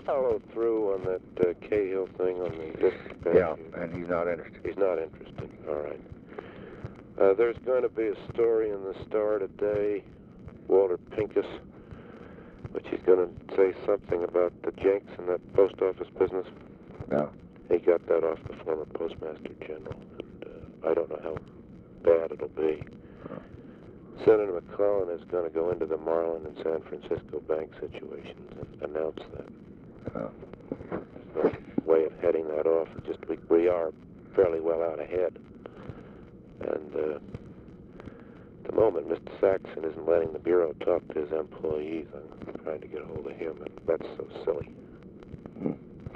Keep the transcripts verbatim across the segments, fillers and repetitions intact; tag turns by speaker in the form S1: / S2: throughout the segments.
S1: followed through on that uh, Cahill thing on the district bench?
S2: Yeah, and he's not interested.
S1: He's not interested. All right. Uh, there's going to be a story in the Star today, Walter Pincus, which he's going to say something about the Jenks and that post office business.
S2: No.
S1: He got that off the former Postmaster General, and uh, I don't know how bad it'll be.
S2: Oh.
S1: Senator McClellan is going to go into the Marlin and San Francisco bank situations and announce that.
S2: Oh.
S1: No way of heading that off. It's just we, we are fairly well out ahead. And uh, at the moment, Mister Saxon isn't letting the Bureau talk to his employees. I'm trying to get a hold of him, and that's so silly.
S2: Hmm.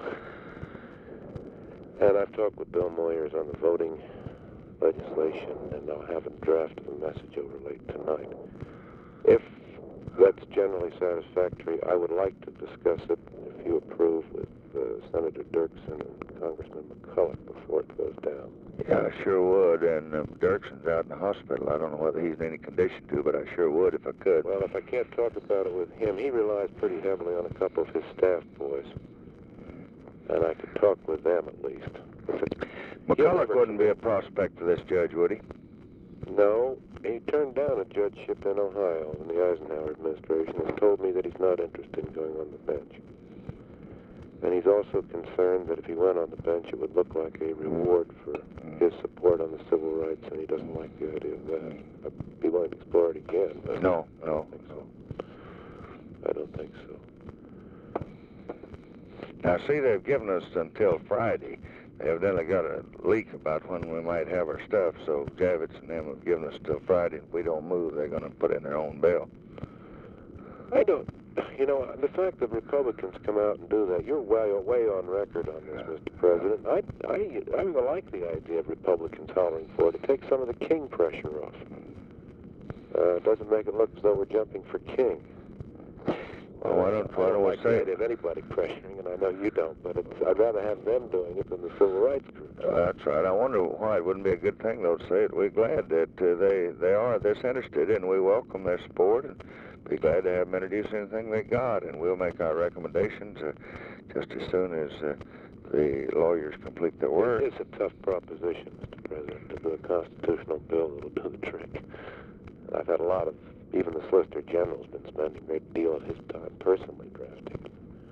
S1: And I've talked with Bill Moyers on the voting legislation, and I'll have a draft of a message over late tonight. If that's generally satisfactory, I would like to discuss it, if you approve, with uh, Senator Dirksen and Congressman McCulloch before it goes down.
S2: Yeah, I sure would, and um, Dirksen's out in the hospital. I don't know whether he's in any condition to, but I sure would if I could.
S1: Well, if I can't talk about it with him, he relies pretty heavily on a couple of his staff boys, and I could talk with them at least.
S2: McCulloch wouldn't be a prospect for this judge, would he?
S1: No, he turned down a judgeship in Ohio in the Eisenhower administration and told me that he's not interested in going on the bench. And he's also concerned that if he went on the bench, it would look like a reward for his support on the civil rights, and he doesn't like the idea of that. I'd be willing to explore it again, but
S2: No,
S1: I
S2: no.
S1: don't think so. I don't think so.
S2: Now, see, they've given us until Friday. They evidently got a leak about when we might have our stuff, so Javits and them have given us till Friday. If we don't move, they're going to put in their own bill.
S1: I don't, you know, the fact that Republicans come out and do that, you're way, way on record on this,
S2: Yeah.
S1: Mister President. I, I, I like the idea of Republicans hollering for it. It takes some of the King pressure off. Uh, it doesn't make it look as though we're jumping for King.
S2: Well, why don't, why
S1: I
S2: don't
S1: don't
S2: we
S1: like
S2: say
S1: the
S2: it?
S1: idea of anybody pressuring, and I know you don't, but it's, I'd rather have them doing it than the civil rights groups.
S2: Uh, that's right. I wonder why it wouldn't be a good thing, though, to say it. We're glad that uh, they they are this interested, and we welcome their support, and be glad to have them introduce anything they got, and we'll make our recommendations uh, just as soon as uh, the lawyers complete their work.
S1: It's a tough proposition, Mister President, to do a constitutional bill that'll do the trick. I've had a lot of, even the Solicitor General's been spending a great deal of his time personally drafting.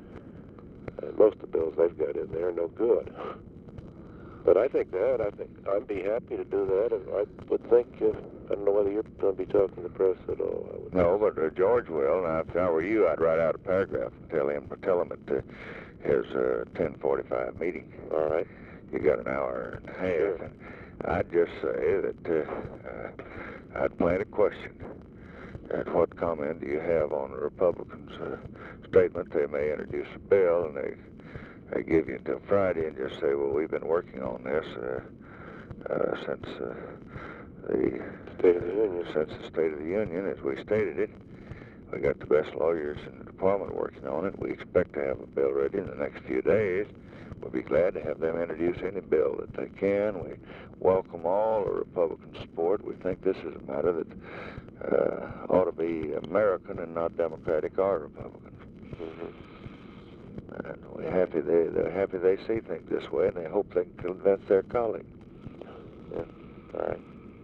S1: And most of the bills they've got in there are no good. But I think that, I think, I'd be happy to do that. And I would think, if, I don't know whether you're going to be talking to the press at all. I would
S2: No, but uh, George will. Now, if I were you, I'd write out a paragraph and tell him, tell him at uh, his uh, ten forty-five meeting.
S1: All right.
S2: You got an hour and a half.
S1: Sure.
S2: And I'd just say that uh, uh, I'd plant a question. At what comment do you have on the Republicans' uh, statement they may introduce a bill, and they they give you until Friday, and just say, well, we've been working on this uh, uh, since uh, the
S1: State of the Union.
S2: since the State of the Union, as we stated it. We got the best lawyers in the department working on it. We expect to have a bill ready in the next few days. We'll be glad to have them introduce any bill that they can. We welcome all the Republican support. We think this is a matter that uh, ought to be American and not Democratic or Republican.
S1: Mm-hmm.
S2: And we're happy they, they're happy they see things this way, and they hope they can convince their colleagues.
S1: Yeah. All right.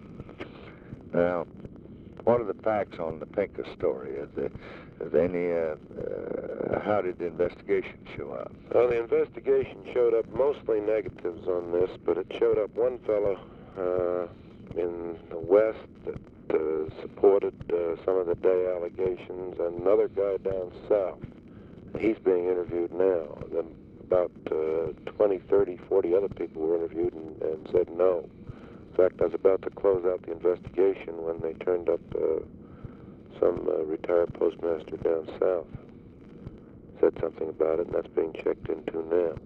S2: Now, what are the facts on the Pincus story? Is there, is there any, uh, uh, how did the investigation show up?
S1: Well, the investigation showed up mostly negatives on this, but it showed up one fellow uh, in the West that uh, supported uh, some of the Day allegations, and another guy down south. He's being interviewed now. And then about uh, twenty, thirty, forty other people were interviewed and, and said no. In fact, I was about to close out the investigation when they turned up uh, some uh, retired postmaster down south. Said something about it, and that's being checked into now.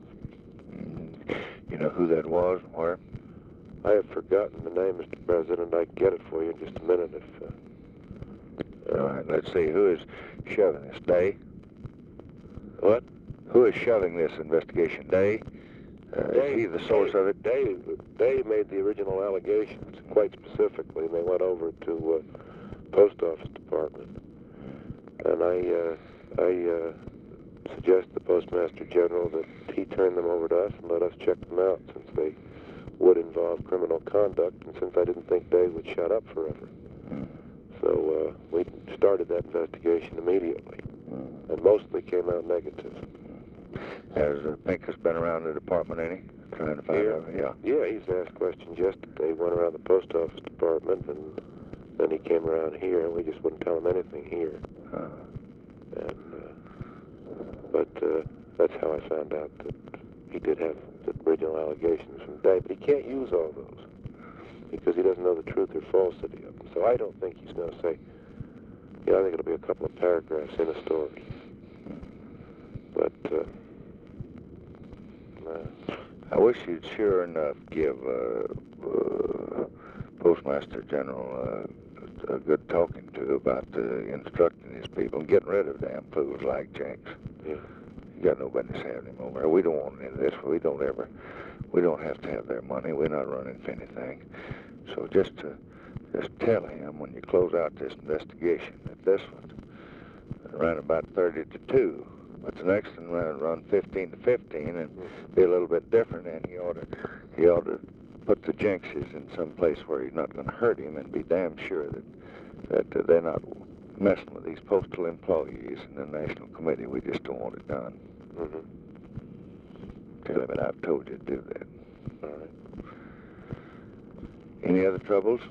S2: You know who that was and where?
S1: I have forgotten the name, Mister President. I can get it for you in just a minute if... Uh,
S2: All right, let's see. Who is shoving this? Day?
S1: What?
S2: Who is shoving this investigation? Day? Uh,
S1: Day,
S2: is he the source
S1: Day,
S2: of it?
S1: Day, Day made the original allegations quite specifically, and they went over to uh, Post Office Department. And I, uh, I uh, suggest to the Postmaster General that he turn them over to us and let us check them out, since they would involve criminal conduct, and since I didn't think Dave would shut up forever. So uh, we started that investigation immediately, and mostly came out negative.
S2: Has uh, Pincus been around the department any? Trying to find
S1: Here?
S2: out? Yeah.
S1: Yeah, he's asked questions yesterday. He went around the post office department, and then he came around here, and we just wouldn't tell him anything here.
S2: Uh,
S1: And, uh, but uh, that's how I found out that he did have the original allegations from Dave. But he can't use all those because he doesn't know the truth or falsity of them. So I don't think he's going to say, you know, I think it'll be a couple of paragraphs in a story. But uh, uh,
S2: I wish you'd sure enough give uh, uh, Postmaster General uh, a good talking to about uh, instructing his people and getting rid of damn fools like Jenks.
S1: yeah.
S2: You got no business having him over there. We don't want any of this. We don't ever, we don't have to have their money. We're not running for anything. So just to, just tell him when you close out this investigation that this one ran about thirty to two, but the next one ran, run fifteen to fifteen and be a little bit different, and he ought to, he ought to put the Jenkses in some place where he's not going to hurt him, and be damn sure that, that uh, they're not messing with these postal employees and the National Committee. We just don't want it done.
S1: Mm-hmm.
S2: Tell him that I've told you to do that.
S1: All right.
S2: Any other troubles?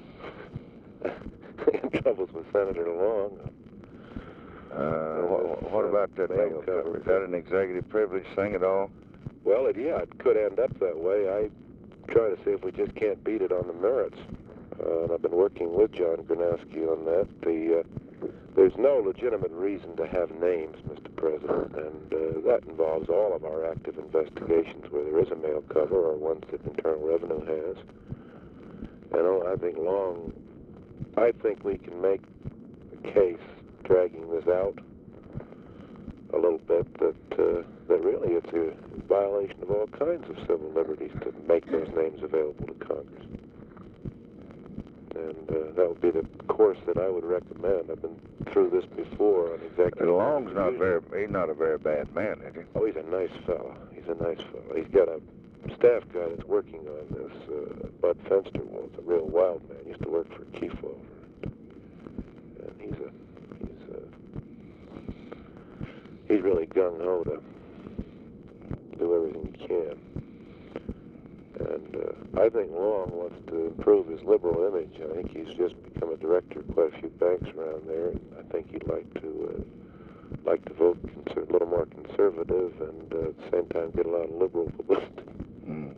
S1: Troubles with Senator Long.
S2: Uh, what, what about that mail cover? Is that an executive privilege thing at all?
S1: Well, it, yeah, it could end up that way. I try to see if we just can't beat it on the merits. Uh, and I've been working with John Gronowski on that. The, uh, there's no legitimate reason to have names, Mister President, and uh, that involves all of our active investigations where there is a mail cover or ones that Internal Revenue has. And oh, I think Long, I think we can make a case dragging this out a little bit that uh, that really it's a violation of all kinds of civil liberties to make those names available to Congress. And uh, that would be the course that I would recommend. I've been through this before on executive.
S2: Long's not very, he's not a very bad man, is he?
S1: Oh, he's a nice fellow. He's a nice fellow. He's got a staff guy that's working on this, uh, Bud Fensterwald, a real wild man. Used to work for Kefauver. And he's a, he's a, he's really gung-ho to do everything he can. And uh, I think Long wants to improve his liberal image. I think he's just become a director of quite a few banks around there, and I think he'd like to uh, like to vote conser- a little more conservative, and uh, at the same time get a lot of liberal publicity.
S2: Mm.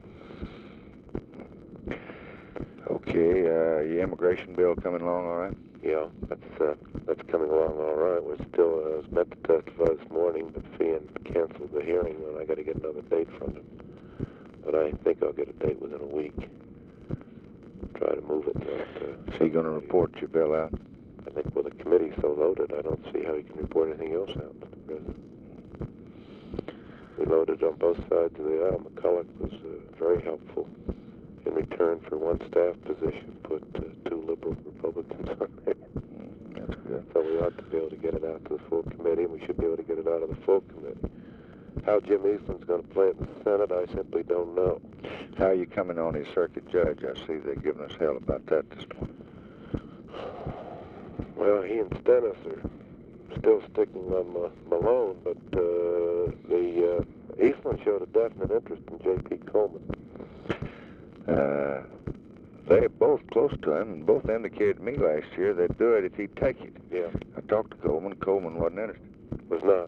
S2: Okay, uh, your immigration bill coming along all right?
S1: Yeah, that's uh, that's coming along all right. We're still uh, I was meant to testify this morning, but Fian canceled the hearing, and I got to get another date from him. But I think I'll get a date within a week. Try to move it. Not, uh,
S2: Is he going to report your bill out?
S1: I think with the committee so loaded, I don't see how he can report anything else out, Mister President. We loaded on both sides of the aisle. McCulloch was uh, very helpful. In return for one staff position, put uh, two liberal Republicans on there.
S2: Mm, that's good.
S1: So we ought to be able to get it out to the full committee, and we should be able to get it out of the full committee. How Jim Eastland's going to play it in the Senate, I simply don't know.
S2: How are you coming on his circuit judge? I see they're giving us hell about that this morning.
S1: Well, he and Stennis are still sticking on Ma- Malone, but uh, the uh, Eastland showed a definite interest in J P Coleman.
S2: Uh, they're both close to him, and both indicated to me last year they'd do it if he'd take it.
S1: Yeah.
S2: I talked to Coleman. Coleman wasn't interested.
S1: Was not.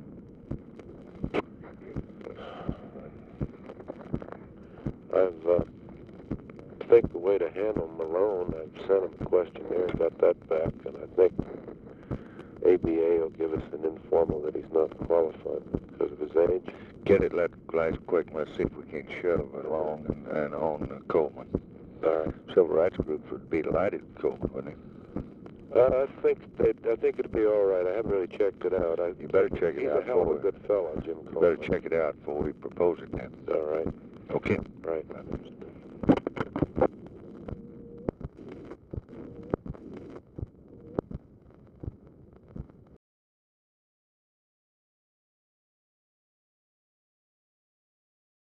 S1: I've, uh, I think the way to handle Malone, I've sent him a questionnaire, got that back, and I think A B A will give us an informal that he's not qualified because of his age.
S2: Get it let glass quick, and let's see if we can shove it along and, and on uh, Coleman.
S1: All right.
S2: Civil rights groups would be delighted with Coleman, wouldn't they?
S1: Uh, I think they'd, I think it'd be all right. I haven't really checked it out. I,
S2: You better check it
S1: he's
S2: out.
S1: He's a hell of a
S2: for
S1: good fellow, Jim
S2: You
S1: Coleman.
S2: better check it out before we propose it then.
S1: All right.
S2: Okay.
S1: Right.